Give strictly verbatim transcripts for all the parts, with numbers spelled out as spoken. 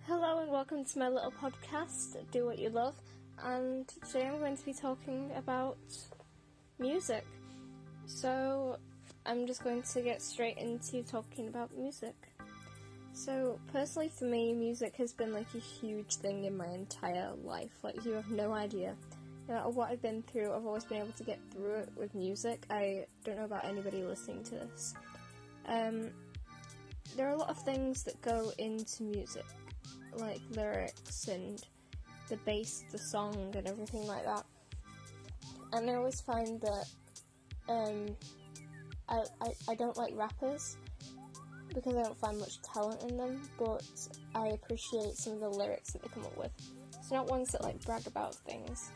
Hello and welcome to my little podcast, Do What You Love, and today I'm going to be talking about music. So I'm just going to get straight into talking about music. So personally for me, music has been like a huge thing in my entire life. Like, you have no idea. No matter what I've been through, I've always been able to get through it with music. I don't know about anybody listening to this. Um, there are a lot of things that go into music, like lyrics and the bass of the song and everything like that. And I always find that um, I, I, I don't like rappers because I don't find much talent in them, but I appreciate some of the lyrics that they come up with. So not ones that like brag about things.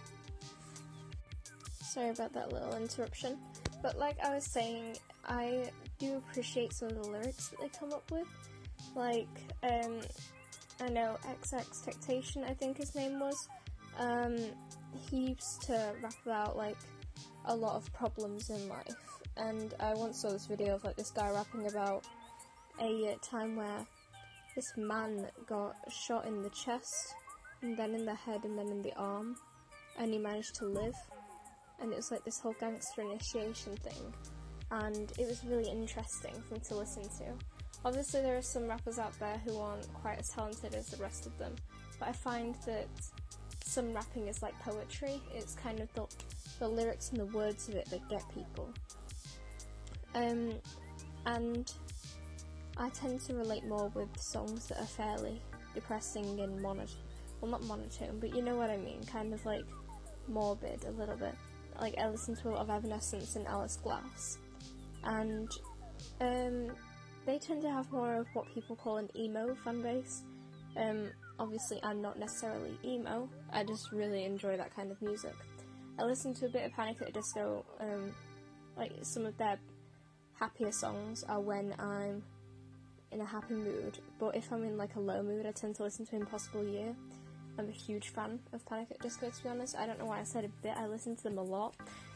Sorry about that little interruption. But like I was saying, I do appreciate some of the lyrics that they come up with. Like, um, I know XXXTentacion, I think his name was. Um, he used to rap about like a lot of problems in life. And I once saw this video of like this guy rapping about a time where this man got shot in the chest, and then in the head, and then in the arm, and he managed to live. And it was like this whole gangster initiation thing, and it was really interesting for me to listen to. Obviously there are some rappers out there who aren't quite as talented as the rest of them, but I find that some rapping is like poetry. It's kind of the, the lyrics and the words of it that get people. Um, and I tend to relate more with songs that are fairly depressing and monotone. Well, not monotone, but you know what I mean, kind of like morbid a little bit. Like, I listen to a lot of Evanescence and Alice Glass, and um, they tend to have more of what people call an emo fan base. Um, obviously I'm not necessarily emo, I just really enjoy that kind of music. I listen to a bit of Panic! At the Disco. Um, like, some of their happier songs are when I'm in a happy mood, but if I'm in like a low mood, I tend to listen to Impossible Year. I'm a huge fan of Panic! At the Disco, to be honest. I don't know why I said a bit, I listen to them a lot.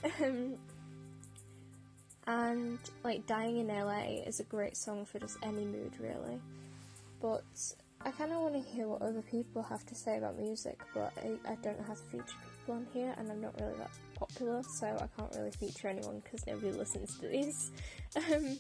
And, like, Dying in L A is a great song for just any mood, really. But I kind of want to hear what other people have to say about music, but I, I don't know how to feature people on here, and I'm not really that popular, so I can't really feature anyone because nobody listens to these. um,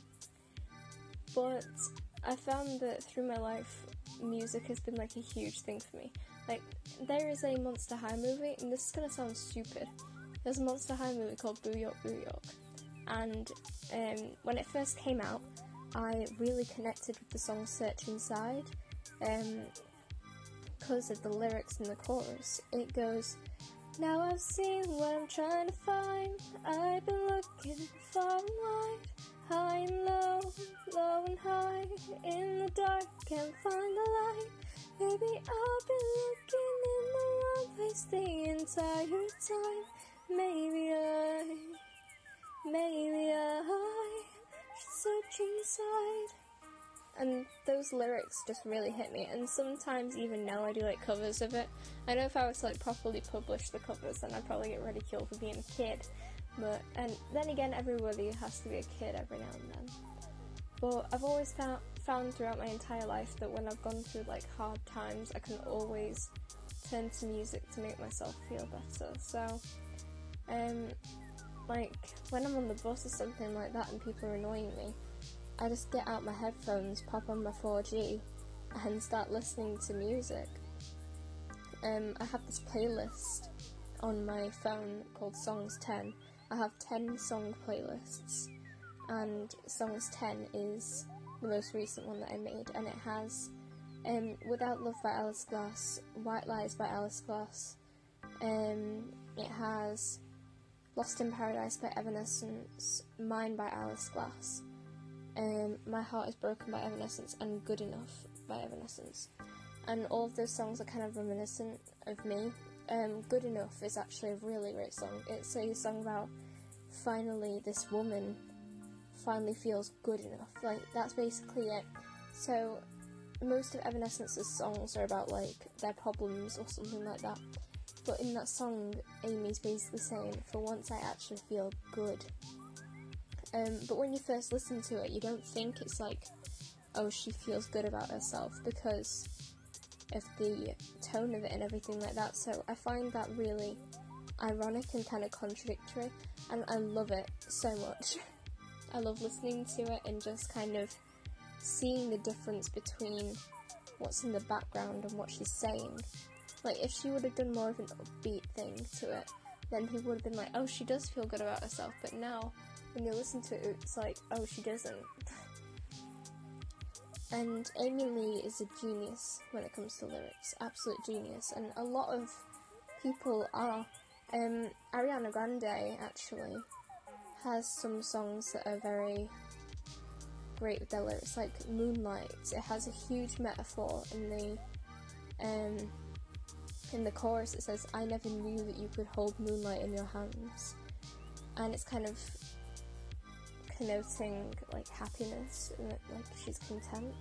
but I found that through my life, music has been like a huge thing for me. Like, there is a Monster High movie, and this is gonna sound stupid. There's a Monster High movie called Boo York, Boo York, and um, when it first came out, I really connected with the song Search Inside, um, because of the lyrics in the chorus. It goes, "Now I've seen what I'm trying to find, I've been looking far and wide, high and low, low and high, in the dark, can't find the light. Maybe I've been looking in the wrong place the entire time. Maybe I, maybe I should search inside." And those lyrics just really hit me, and sometimes even now I do like covers of it. I know if I was to like properly publish the covers, then I'd probably get ridiculed for being a kid. But, and then again, everybody has to be a kid every now and then. But I've always found, found throughout my entire life that when I've gone through like hard times, I can always turn to music to make myself feel better. So, um, like, when I'm on the bus or something like that and people are annoying me, I just get out my headphones, pop on my four G, and start listening to music. Um, I have this playlist on my phone called Songs ten. I have ten song playlists, and Songs ten is the most recent one that I made, and it has um, Without Love by Alice Glass, White Lies by Alice Glass, um, it has Lost in Paradise by Evanescence, Mine by Alice Glass, um, My Heart is Broken by Evanescence, and Good Enough by Evanescence. And all of those songs are kind of reminiscent of me. Um, Good Enough is actually a really great song. It's a song about finally this woman finally feels good enough. Like, that's basically it. So most of Evanescence's songs are about like their problems or something like that. But in that song, Amy's basically saying, for once I actually feel good. Um, but when you first listen to it, you don't think it's like, oh, she feels good about herself, because of the tone of it and everything like that. So I find that really ironic and kind of contradictory, and I love it so much. I love listening to it and just kind of seeing the difference between what's in the background and what she's saying. Like, if she would have done more of an upbeat thing to it, then people would have been like, oh, she does feel good about herself. But now, when you listen to it, it's like, oh, she doesn't. And Amy Lee is a genius when it comes to lyrics, absolute genius, and a lot of people are. Um, Ariana Grande, actually, has some songs that are very great with their lyrics, like Moonlight. It has a huge metaphor in the, um, in the chorus. It says, I never knew that you could hold moonlight in your hands, and it's kind of connoting like happiness and that, like, she's content.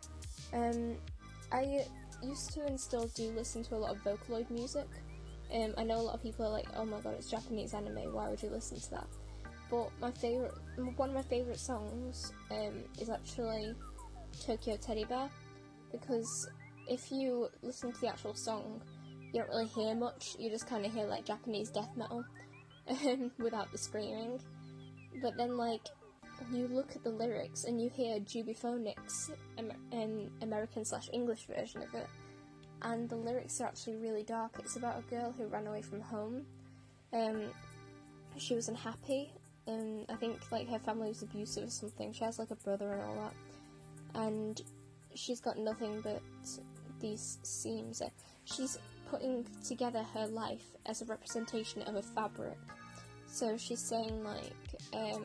Um, I used to and still do listen to a lot of Vocaloid music. Um, I know a lot of people are like, oh my god, it's Japanese anime, why would you listen to that? But my favourite, one of my favourite songs um, is actually Tokyo Teddy Bear, because if you listen to the actual song, you don't really hear much, you just kind of hear like Japanese death metal um, without the screaming. But then, like, you look at the lyrics and you hear Jubiphonics, Amer- an American slash English version of it, and the lyrics are actually really dark. It's about a girl who ran away from home. Um, she was unhappy, and I think like her family was abusive or something. She has like a brother and all that, and she's got nothing but these seams. She's putting together her life as a representation of a fabric. So she's saying like um,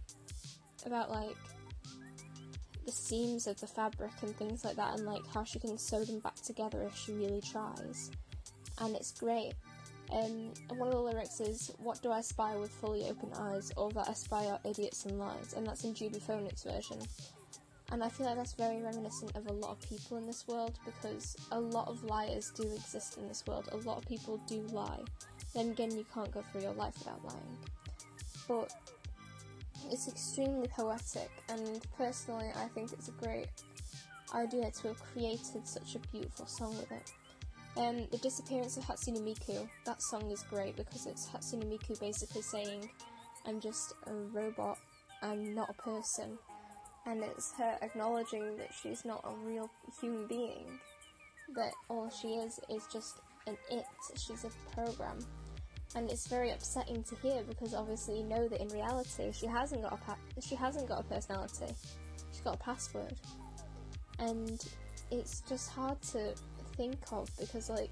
about like the seams of the fabric and things like that, and like how she can sew them back together if she really tries, and it's great. Um, and one of the lyrics is, what do I spy with fully open eyes, all that I spy are idiots and lies, and that's in Jubiphonics version. And I feel like that's very reminiscent of a lot of people in this world, because a lot of liars do exist in this world. A lot of people do lie. Then again, you can't go through your life without lying. But it's extremely poetic, and personally I think it's a great idea to have created such a beautiful song with it. Um, the Disappearance of Hatsune Miku, that song is great because it's Hatsune Miku basically saying, I'm just a robot, I'm not a person, and it's her acknowledging that she's not a real human being, that all she is is just an it, she's a program. And it's very upsetting to hear, because obviously you know that in reality she hasn't got a pa- she hasn't got a personality, she's got a password, and it's just hard to think of, because like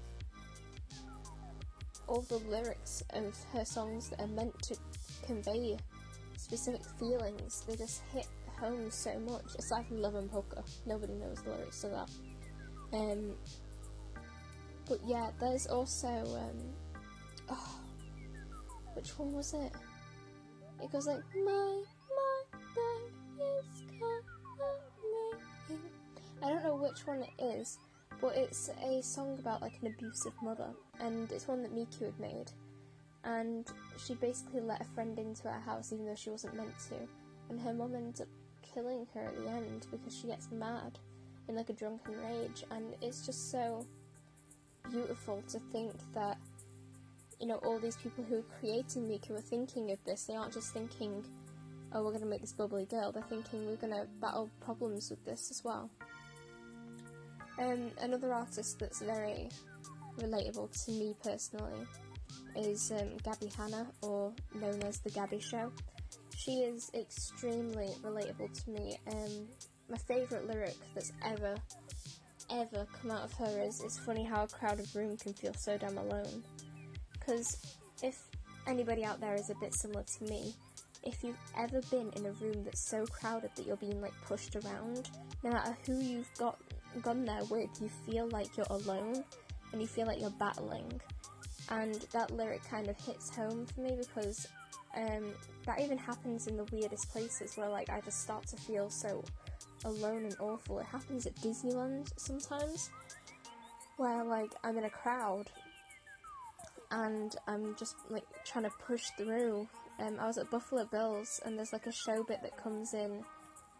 all the lyrics of her songs that are meant to convey specific feelings, they just hit home so much. Aside from Love and Polka, nobody knows the lyrics to that. Um, but yeah, there's also um, oh, which one was it? It goes like, my, my bag is coming. I don't know which one it is, but it's a song about like an abusive mother, and it's one that Miku had made, and she basically let a friend into her house even though she wasn't meant to, and her mum ends up killing her at the end because she gets mad in like a drunken rage. And it's just so beautiful to think that, you know, all these people who are creating Miku are thinking of this. They aren't just thinking, oh, we're going to make this bubbly girl. They're thinking we're going to battle problems with this as well. Um, another artist that's very relatable to me personally is um, Gabby Hanna, or known as The Gabby Show. She is extremely relatable to me. Um, my favourite lyric that's ever, ever come out of her is, it's funny how a crowded room can feel so damn alone. Because if anybody out there is a bit similar to me, if you've ever been in a room that's so crowded that you're being like pushed around, no matter who you've got gone there with, you feel like you're alone and you feel like you're battling. And that lyric kind of hits home for me, because um, that even happens in the weirdest places where like I just start to feel so alone and awful. It happens at Disneyland sometimes, where like I'm in a crowd and I'm just like trying to push through. Um, I was at Buffalo Bills, and there's like a show bit that comes in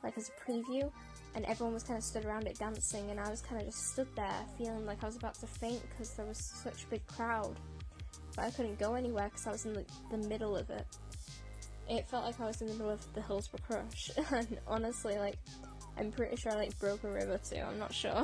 like as a preview, and everyone was kind of stood around it dancing, and I was kind of just stood there feeling like I was about to faint because there was such a big crowd, but I couldn't go anywhere because I was in the, the middle of it. It felt like I was in the middle of the Hillsborough Crush, and honestly, like, I'm pretty sure I like broke a rib or two, I'm not sure.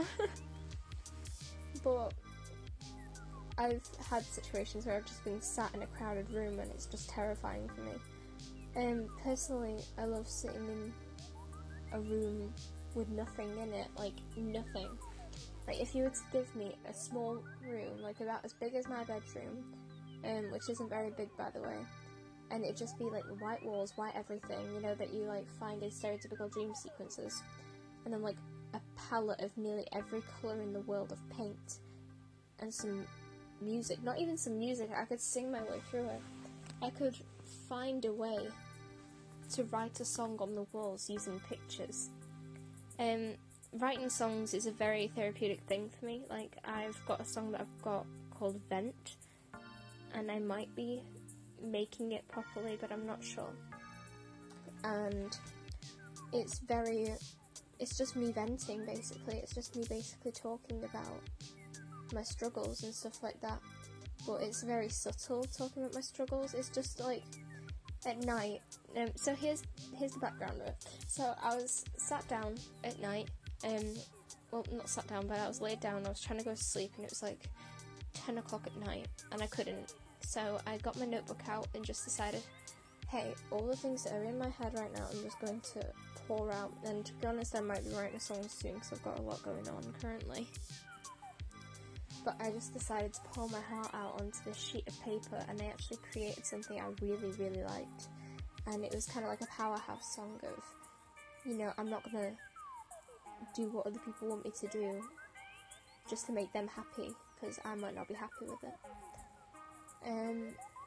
But I've had situations where I've just been sat in a crowded room and it's just terrifying for me. Um, personally, I love sitting in a room with nothing in it, like nothing. Like if you were to give me a small room, like about as big as my bedroom, um, which isn't very big by the way, and it'd just be like white walls, white everything, you know, that you like find in stereotypical dream sequences, and then like a palette of nearly every colour in the world of paint, and some music, not even some music, I could sing my way through it. I could find a way to write a song on the walls using pictures. Um, writing songs is a very therapeutic thing for me. Like, I've got a song that I've got called Vent, and I might be making it properly, but I'm not sure. And it's very, it's just me venting, basically. It's just me basically talking about my struggles and stuff like that. But it's very subtle talking about my struggles. It's just like at night. Um, so here's here's the background of it. So I was sat down at night. Um, well, not sat down, but I was laid down. I was trying to go to sleep, and it was like ten o'clock at night, and I couldn't. So I got my notebook out and just decided, hey, all the things that are in my head right now, I'm just going to pour out. And to be honest, I might be writing a song soon because I've got a lot going on currently. But I just decided to pour my heart out onto this sheet of paper, and I actually created something I really, really liked. And it was kind of like a powerhouse song of, you know, I'm not going to do what other people want me to do just to make them happy, because I might not be happy with it. Um,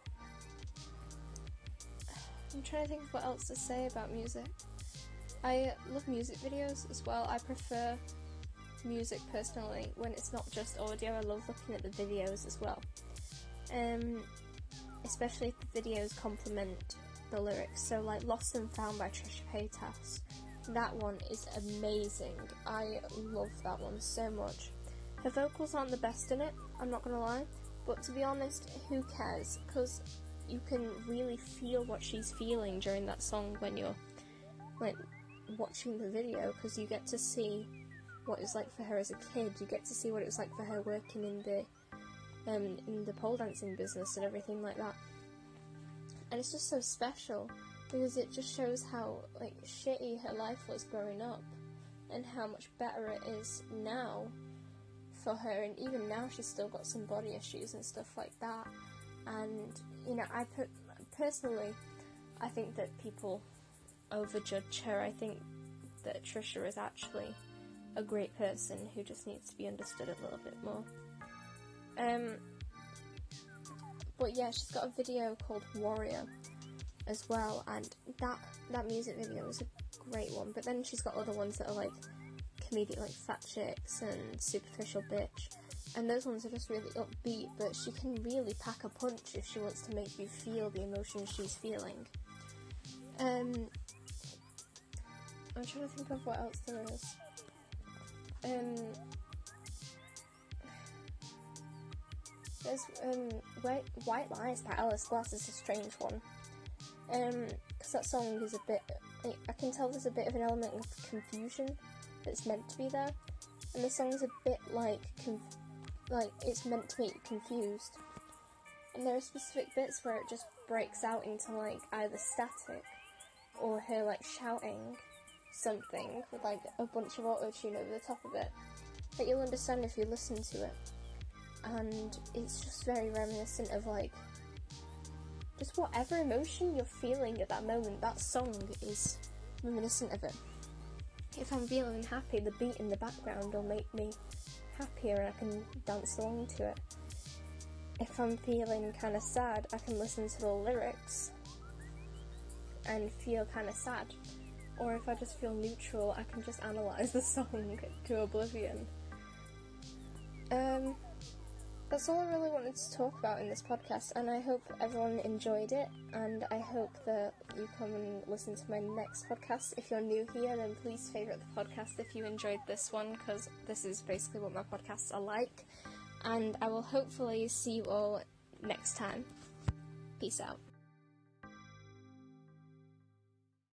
I'm trying to think of what else to say about music. I love music videos as well. I prefer music personally when it's not just audio. I love looking at the videos as well, um, especially if the videos complement the lyrics. So like Lost and Found by Trisha Paytas, that one is amazing. I love that one so much. Her vocals aren't the best in it, I'm not gonna lie, but to be honest, who cares, because you can really feel what she's feeling during that song when you're like watching the video, because you get to see what it was like for her as a kid. You get to see what it was like for her working in the um, in the pole dancing business and everything like that. And it's just so special because it just shows how like shitty her life was growing up and how much better it is now for her. And even now she's still got some body issues and stuff like that. And you know, I put personally, I think that people overjudge her. I think that Trisha is actually a great person who just needs to be understood a little bit more. Um, but yeah, she's got a video called Warrior as well, and that that music video is a great one. But then she's got other ones that are like comedic, like Fat Chicks and Superficial Bitch, and those ones are just really upbeat, but she can really pack a punch if she wants to make you feel the emotions she's feeling. Um, I'm trying to think of what else there is. Um, there's um, White, White Lies by Alice Glass is a strange one, um, because that song is a bit, like, I can tell there's a bit of an element of confusion that's meant to be there, and the song's a bit like, conf- like it's meant to make you confused, and there are specific bits where it just breaks out into like either static or her like shouting something with like a bunch of auto-tune over the top of it that you'll understand if you listen to it, and it's just very reminiscent of like just whatever emotion you're feeling at that moment. That song is reminiscent of it. If I'm feeling happy, the beat in the background will make me happier and I can dance along to it. If I'm feeling kind of sad, I can listen to the lyrics and feel kind of sad. Or if I just feel neutral, I can just analyse the song to oblivion. Um, that's all I really wanted to talk about in this podcast, and I hope everyone enjoyed it, and I hope that you come and listen to my next podcast. If you're new here, then please favourite the podcast if you enjoyed this one, because this is basically what my podcasts are like, and I will hopefully see you all next time. Peace out.